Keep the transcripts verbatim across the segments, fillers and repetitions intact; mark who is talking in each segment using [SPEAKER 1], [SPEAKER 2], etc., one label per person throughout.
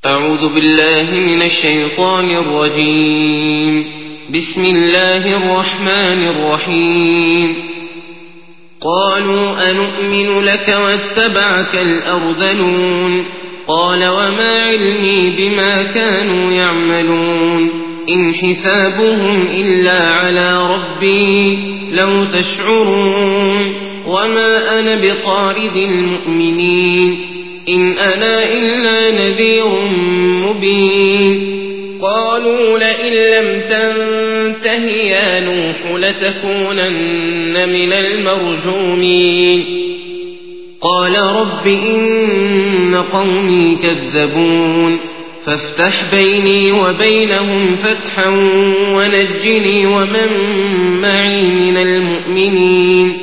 [SPEAKER 1] أعوذ بالله من الشيطان الرجيم. بسم الله الرحمن الرحيم. قالوا أنؤمن لك واتبعك الأرذلون قال وما علمي بما كانوا يعملون إن حسابهم إلا على ربي لو تشعرون وما أنا بطارد المؤمنين إن أنا إلا نذير مبين. قالوا لئن لم تنته يا نوح لتكونن من المرجومين قال رب إن قومي كذبون فافتح بيني وبينهم فتحا ونجني ومن معي من المؤمنين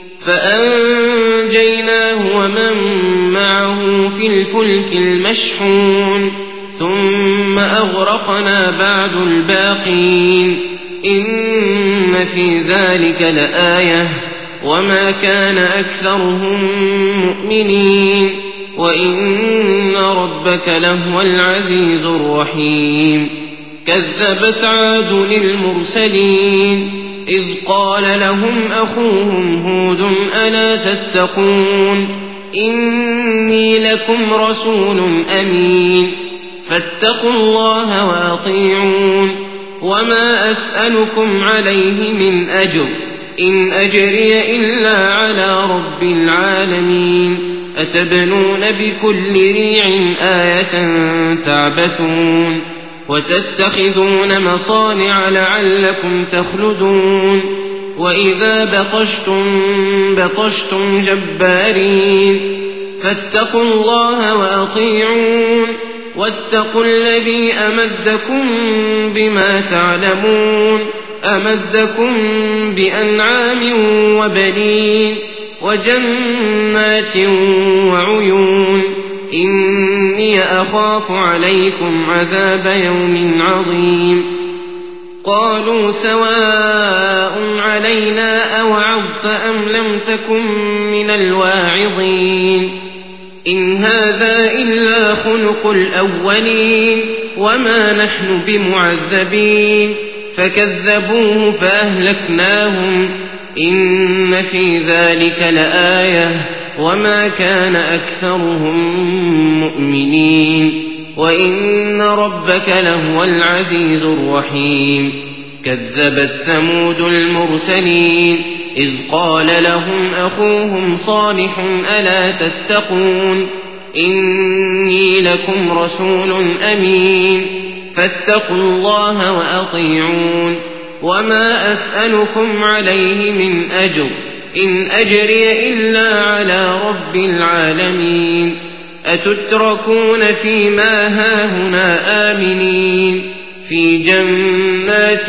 [SPEAKER 1] فأنجيناه ومن معه في الفلك المشحون ثم أغرقنا بعد الباقين إن في ذلك لآية وما كان أكثرهم مؤمنين وإن ربك لهو العزيز الرحيم. كذبت عاد للمرسلين إذ قال لهم أخوهم هود ألا تتقون إني لكم رسول أمين فاتقوا الله وأطيعون وما أسألكم عليه من أجر إن أجري إلا على رب العالمين أتبنون بكل ريع آية تعبثون وتتخذون مصانع لعلكم تخلدون وإذا بطشتم بطشتم جبارين فاتقوا الله وأطيعون واتقوا الذي أمدكم بما تعلمون أمدكم بأنعام وبنين وجنات وعيون إني أخاف عليكم عذاب يوم عظيم. قالوا سواء علينا أوعظت أم لم تكن من الواعظين إن هذا إلا خلق الأولين وما نحن بمعذبين فكذبوه فأهلكناهم إن في ذلك لآية وما كان أكثرهم مؤمنين وإن ربك لهو العزيز الرحيم. كذبت ثمود المرسلين إذ قال لهم أخوهم صالح ألا تتقون إني لكم رسول أمين فاتقوا الله وأطيعون وما أسألكم عليه من أجر إن أجري إلا على رب العالمين أتتركون فيما هاهنا آمنين في جنات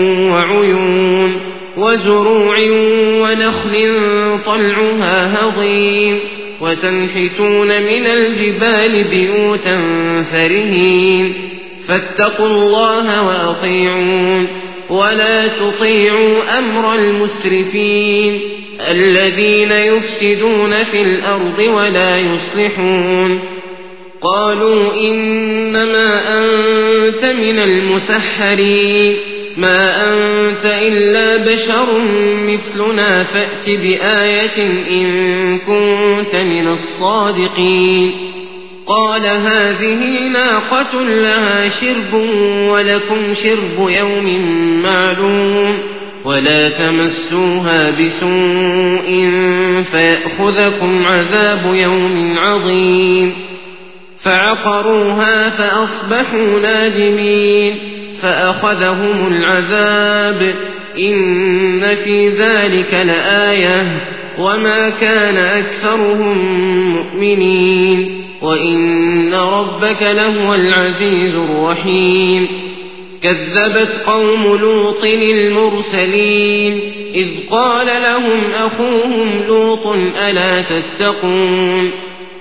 [SPEAKER 1] وعيون وزروع ونخل طلعها هضيم وتنحتون من الجبال بيوتا فرهين فاتقوا الله وأطيعون ولا تطيعوا أمر المسرفين الذين يفسدون في الأرض ولا يصلحون. قالوا إنما أنت من المسحرين ما أنت إلا بشر مثلنا فأت بآية إن كنت من الصادقين. قال هذه ناقة لها شرب ولكم شرب يوم معلوم ولا تمسوها بسوء فيأخذكم عذاب يوم عظيم. فعقروها فأصبحوا نادمين فأخذهم العذاب إن في ذلك لآية وما كان أكثرهم مؤمنين وإن ربك لهو العزيز الرحيم. كذبت قوم لوط المرسلين إذ قال لهم أخوهم لوط ألا تتقون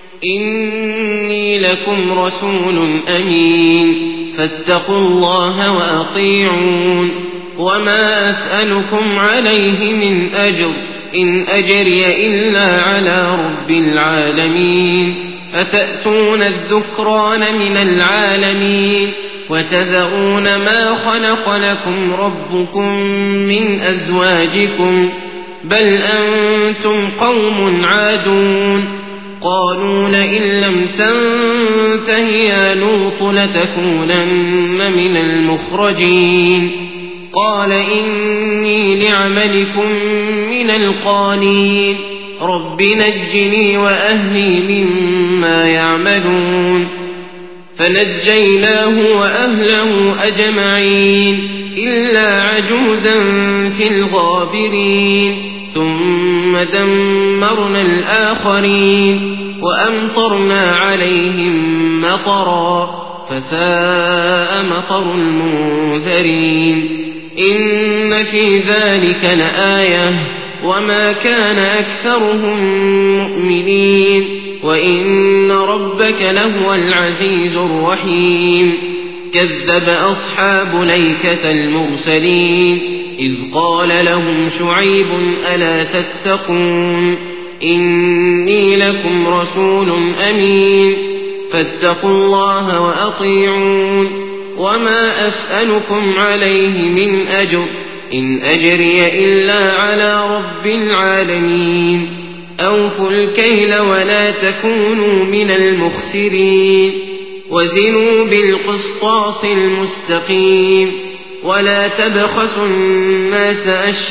[SPEAKER 1] إني لكم رسول أمين فاتقوا الله وأطيعون وما أسألكم عليه من أجر إن أجري إلا على رب العالمين أتأتون الذكران من العالمين وتذرون ما خلق لكم ربكم من أزواجكم بل أنتم قوم عادون قالوا لئن لم تنته يا لوط لتكونن من المخرجين قال إني لعملكم من القالين رب نجني وأهلي مما يعملون فنجيناه وأهله أجمعين إلا عجوزا في الغابرين ثم دمرنا الآخرين وأمطرنا عليهم مطرا فساء مطر المنذرين إن في ذلك لآية وما كان أكثرهم مؤمنين وإن ربك لهو العزيز الرحيم كذب أصحاب ليكة المرسلين إذ قال لهم شعيب ألا تتقون إني لكم رسول أمين فاتقوا الله وأطيعون وما أسألكم عليه من أجر إن أجري إلا على رب العالمين أوفوا الكيل ولا تكونوا من المخسرين وزنوا بالقسطاس المستقيم ولا تبخسوا الناس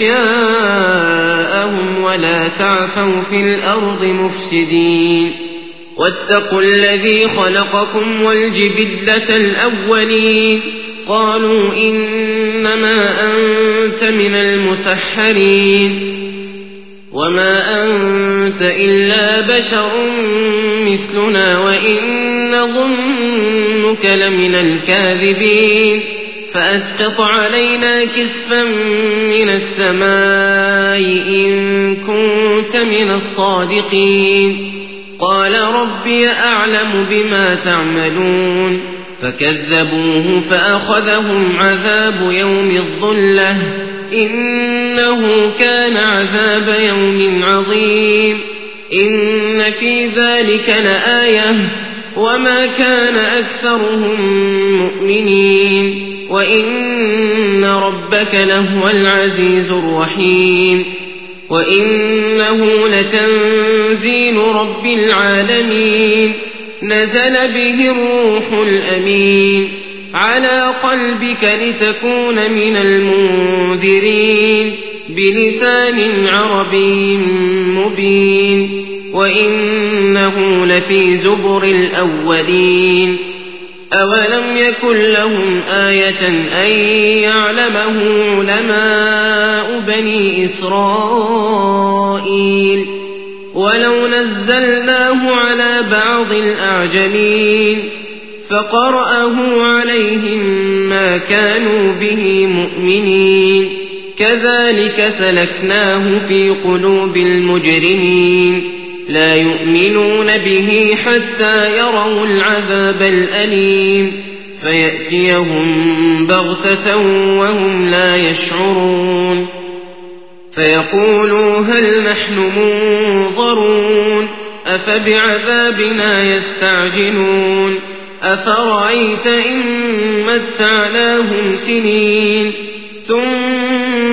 [SPEAKER 1] أشياءهم ولا تعثوا في الأرض مفسدين واتقوا الذي خلقكم والجبلة الأولين قالوا إنما أنت من المسحرين وما أنت إلا بشر مثلنا وإن نظنك لمن الكاذبين فأسقط علينا كسفا من السماء إن كنت من الصادقين قال ربي أعلم بما تعملون فكذبوه فأخذهم عذاب يوم الظلة إنه كان عذاب يوم عظيم إن في ذلك لآية وما كان أكثرهم مؤمنين وإن ربك لهو العزيز الرحيم وإنه لتنزيل رب العالمين نزل به الروح الأمين على قلبك لتكون من المنذرين بلسان عربي مبين وإنه لفي زبر الأولين أولم يكن لهم آية أن يعلمه علماء بني إسرائيل ولو نزلناه على بعض الأعجمين فقرأه عليهم ما كانوا به مؤمنين كذلك سلكناه في قلوب المجرمين لا يؤمنون به حتى يروا العذاب الأليم فيأتيهم بغتة وهم لا يشعرون فيقولوا هل نحن منظرون أفبعذابنا يستعجلون أفرأيت إن متعناهم سنين ثم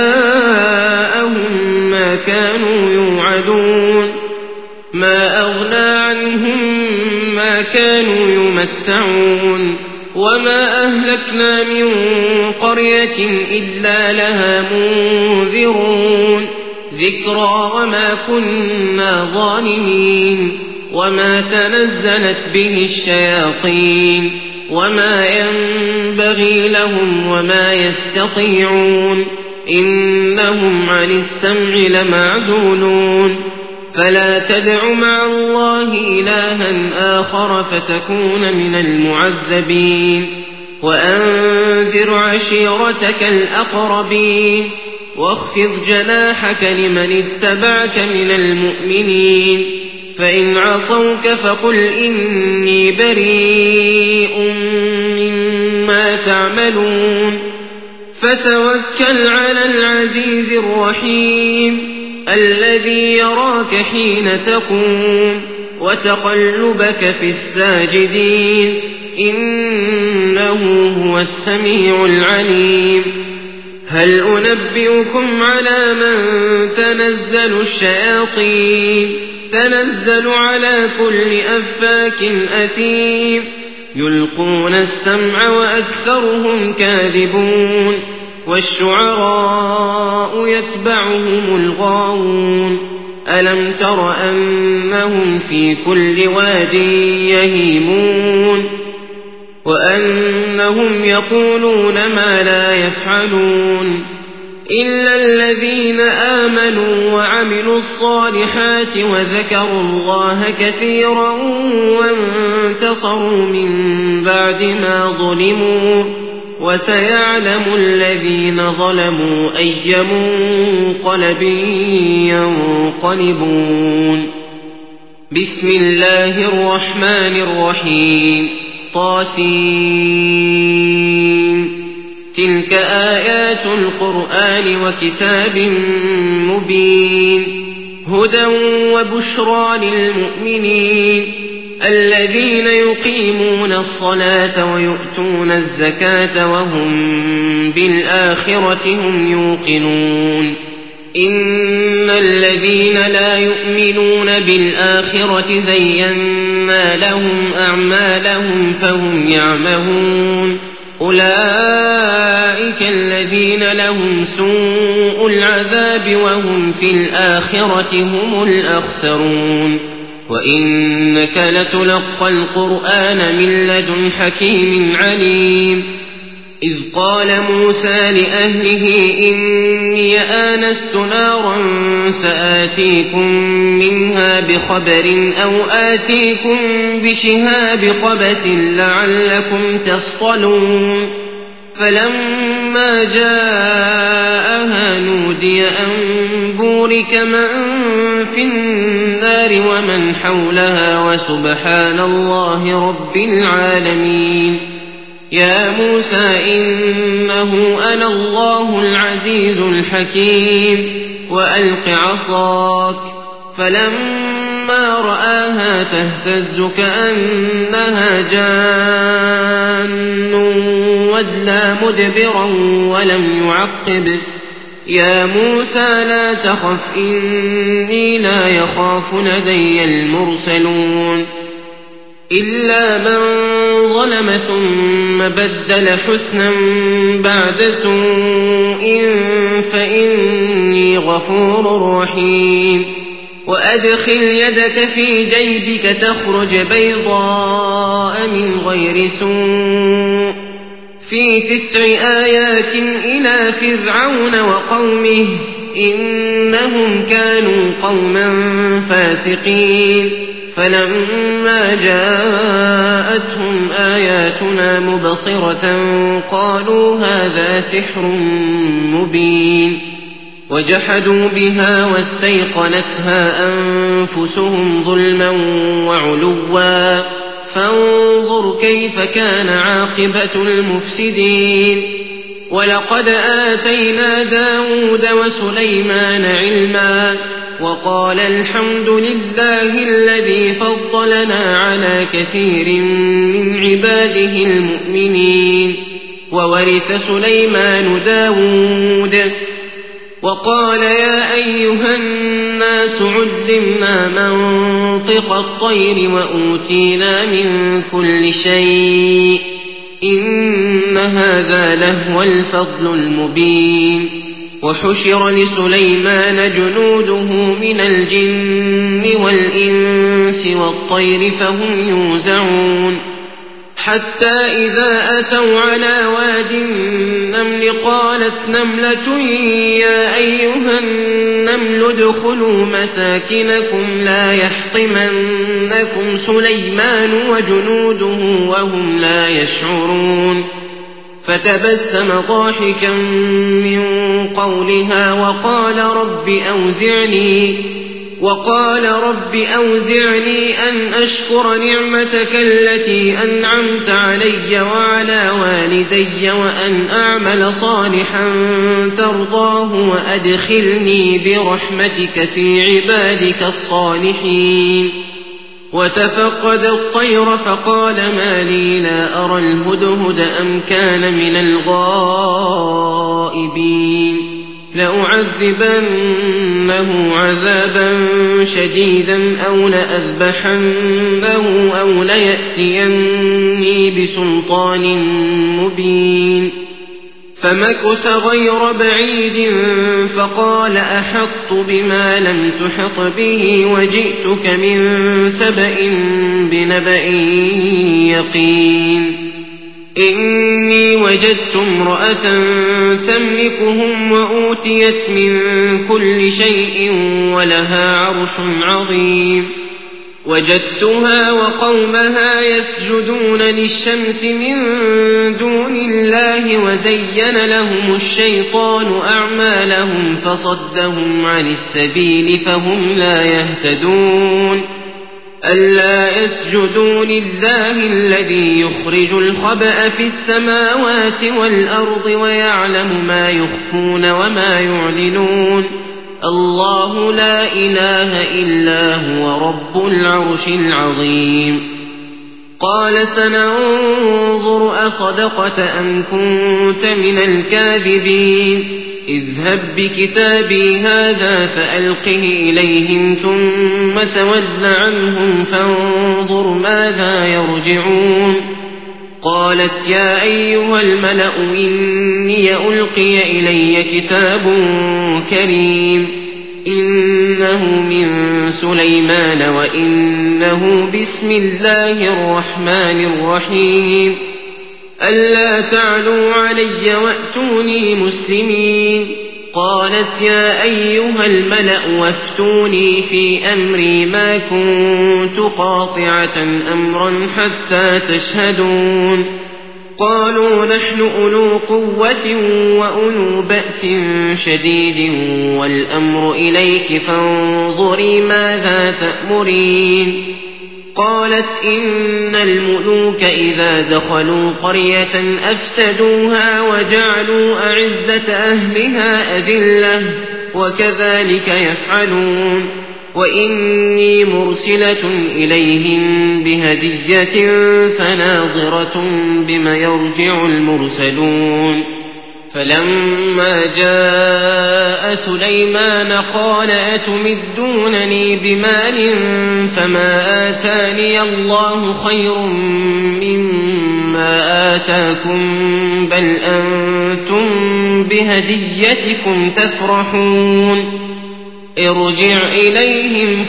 [SPEAKER 1] جاءهم ما كانوا يوعدون ما أغنى عنهم ما كانوا يمتعون وما أهلكنا من قرية إلا لها منذرون ذكرى وما كنا ظالمين وما تنزلت به الشياطين وما ينبغي لهم وما يستطيعون إنهم عن السمع لمعزولون فلا تدع مع الله إلها آخر فتكون من المعذبين وأنذر عشيرتك الأقربين واخفض جناحك لمن اتبعك من المؤمنين فإن عصوك فقل إني بريء مما تعملون فتوكل على العزيز الرحيم الذي يراك حين تقوم وتقلبك في الساجدين إنه هو السميع العليم هل أنبئكم على من تنزل الشياطين تنزل على كل أفاك أثيم يلقون السمع وأكثرهم كاذبون والشعراء يتبعهم الغاوون ألم تر أنهم في كل واد يهيمون وأنهم يقولون ما لا يفعلون إلا الذين آمنوا وعملوا الصالحات وذكروا الله كثيرا وانتصروا من بعد ما ظلموا وسيعلم الذين ظلموا أي منقلب ينقلبون بسم الله الرحمن الرحيم طاسين تلك آيات القرآن وكتاب مبين هدى وبشرى للمؤمنين الذين يقيمون الصلاة ويؤتون الزكاة وهم بالآخرة هم يوقنون إن الذين لا يؤمنون بالآخرة زينا لهم أعمالهم فهم يعمهون أولئك الذين لهم سوء العذاب وهم في الآخرة هم الأخسرون وإنك لتلقى القرآن من لدن حكيم عليم إذ قال موسى لأهله إني آنست نارا سآتيكم منها بخبر أو آتيكم بشهاب قبس لعلكم تصطلون فلما جاءها نودي أن بورك من في النار ومن حولها وسبحان الله رب العالمين يا موسى إنه أنا الله العزيز الحكيم وألق عصاك فلما رآها تهتز كأنها جان ودلى مدبرا ولم يعقب يا موسى لا تخف إني لا يخاف لدي المرسلون إلا من ظلم ثم بدل حسنا بعد سوء فإني غفور رحيم وأدخل يدك في جيبك تخرج بيضاء من غير سوء في تسع آيات إلى فرعون وقومه إنهم كانوا قوما فاسقين فلما جاءتهم آياتنا مبصرة قالوا هذا سحر مبين وجحدوا بها واستيقنتها أنفسهم ظلما وعلوا فانظر كيف كان عاقبة المفسدين ولقد آتينا داود وسليمان علما وقال الحمد لله الذي فضلنا على كثير من عباده المؤمنين وورث سليمان داود وقال يا أيها الناس علمنا منطق الطير وأوتينا من كل شيء إن هذا لهو الفضل المبين وحشر لسليمان جنوده من الجن والإنس والطير فهم يوزعون حتى إذا أتوا على واد النمل قالت نملة يا أيها النمل ادخلوا مساكنكم لا يحطمنكم سليمان وجنوده وهم لا يشعرون فتبسم ضاحكا من قولها وقال رب أوزعني وقال رب أوزعني أن أشكر نعمتك التي أنعمت علي وعلى والدي وأن أعمل صالحا ترضاه وأدخلني برحمتك في عبادك الصالحين وتفقد الطير فقال ما لي لا أرى الهدهد أم كان من الغائبين لأعذبنه عذابا شديدا أو لأذبحنه أو ليأتيني بسلطان مبين فمكث غير بعيد فقال أحطت بما لم تحط به وجئتك من سبأ بنبأ يقين إني وجدت امرأة تملكهم وأوتيت من كل شيء ولها عرش عظيم وجدتها وقومها يسجدون للشمس من دون الله وزين لهم الشيطان أعمالهم فصدهم عن السبيل فهم لا يهتدون ألا يسجدوا لله الذي يخرج الخبأ في السماوات والأرض ويعلم ما يخفون وما يعلنون الله لا إله إلا هو رب العرش العظيم قال سننظر أصدقت أم كنت من الكاذبين اذهب بكتابي هذا فألقه إليهم ثم تول عنهم فانظر ماذا يرجعون قالت يا أيها الملأ إني ألقي إلي كتاب كريم إنه من سليمان وإنه بسم الله الرحمن الرحيم ألا تعلوا علي وأتوني مسلمين قالت يا أيها الملأ وافتوني في أمري ما كنت قاطعة أمرا حتى تشهدون قالوا نحن أولو قوة وأولو بأس شديد والأمر إليك فانظري ماذا تأمرين قالت إن الملوك إذا دخلوا قرية أفسدوها وجعلوا أعزة أهلها أذلة وكذلك يفعلون وإني مرسلة إليهم بهدية فناظرة بما يرجع المرسلون فلما جاء سليمان قال أتمدونني بمال فما آتاني الله خير مما آتاكم بل أنتم بهديتكم تفرحون ارجع إليهم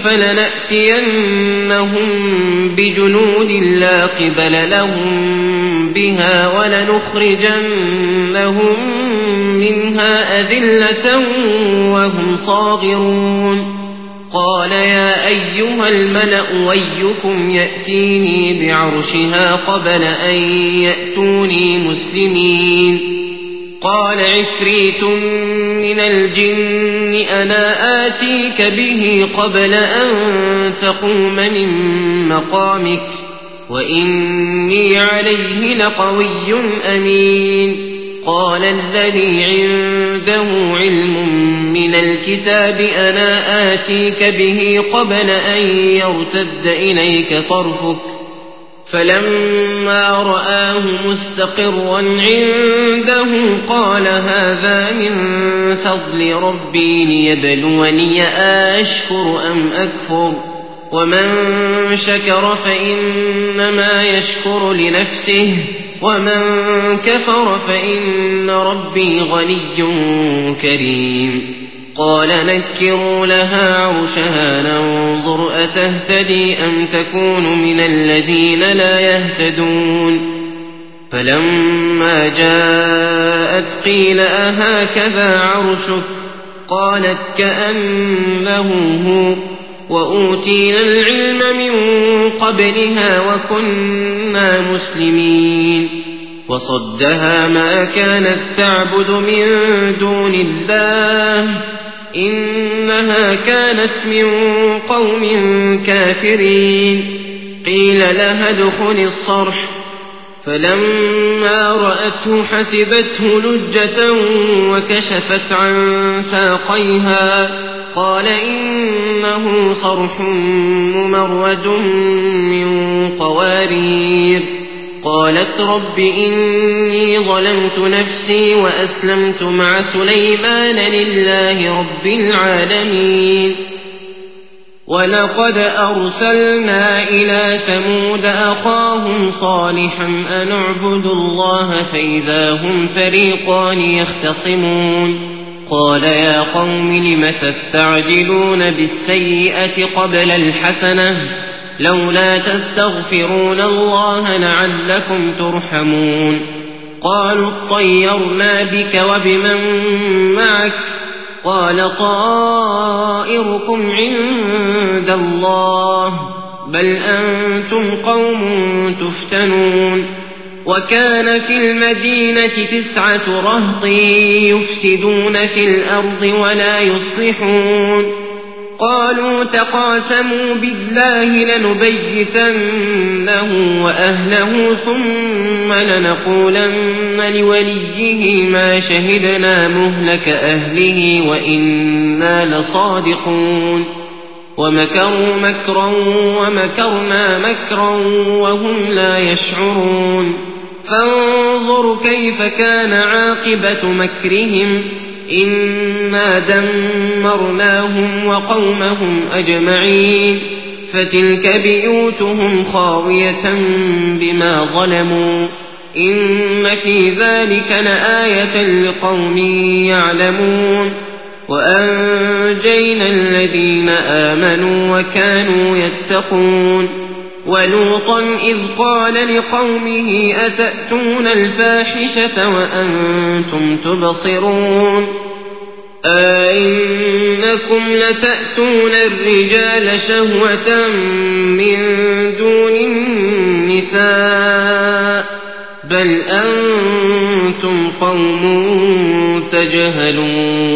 [SPEAKER 1] فلنأتينهم بجنود لا قبل لهم بها ولنخرجنهم منها أذلة وهم صاغرون قال يا أيها الملأ أيكم يأتيني بعرشها قبل أن يأتوني مسلمين قال عفريت من الجن أنا آتيك به قبل أن تقوم من مقامك وإني عليه لقوي أمين قال الذي عنده علم من الكتاب أنا آتيك به قبل أن يرتد إليك طرفك فلما رآه مستقرا عنده قال هذا من فضل ربي ليبلوني أشكر أم أكفر ومن شكر فإنما يشكر لنفسه ومن كفر فإن ربي غني كريم قال نكروا لها عرشها ننظر أتهتدي أم تكون من الذين لا يهتدون فلما جاءت قيل أهكذا عرشك قالت كأنه هو وأوتينا العلم من قبلها وكنا مسلمين وصدها ما كانت تعبد من دون الله إنها كانت من قوم كافرين قيل لها ادخل الصرح فلما رأته حسبته لجة وكشفت عن ساقيها قال إنه صرح ممرد من قوارير. قالت رب إني ظلمت نفسي وأسلمت مع سليمان لله رب العالمين. ولقد أرسلنا إلى ثمود أخاهم صالحا أن اعبدوا الله فإذا هم فريقان يختصمون. قال يا قوم لم تستعجلون بالسيئة قبل الحسنة لولا تستغفرون الله لعلكم ترحمون. قالوا اطيرنا بك وبمن معك قال طائركم عند الله بل أنتم قوم تفتنون. وكان في المدينة تسعة رهط يفسدون في الأرض ولا يصلحون. قالوا تقاسموا بالله لنبيتنه وأهله ثم لنقولن لوليه ما شهدنا مهلك أهله وإنا لصادقون. ومكروا مكرا ومكرنا مكرا وهم لا يشعرون. فانظر كيف كان عاقبة مكرهم إنا دمرناهم وقومهم أجمعين. فتلك بيوتهم خاوية بما ظلموا إن في ذلك لآية لقوم يعلمون. وأنجينا الذين آمنوا وكانوا يتقون. ولوطا إذ قال لقومه أتأتون الفاحشة وأنتم تبصرون أئنكم لتأتون الرجال شهوة من دون النساء بل أنتم قوم تجهلون.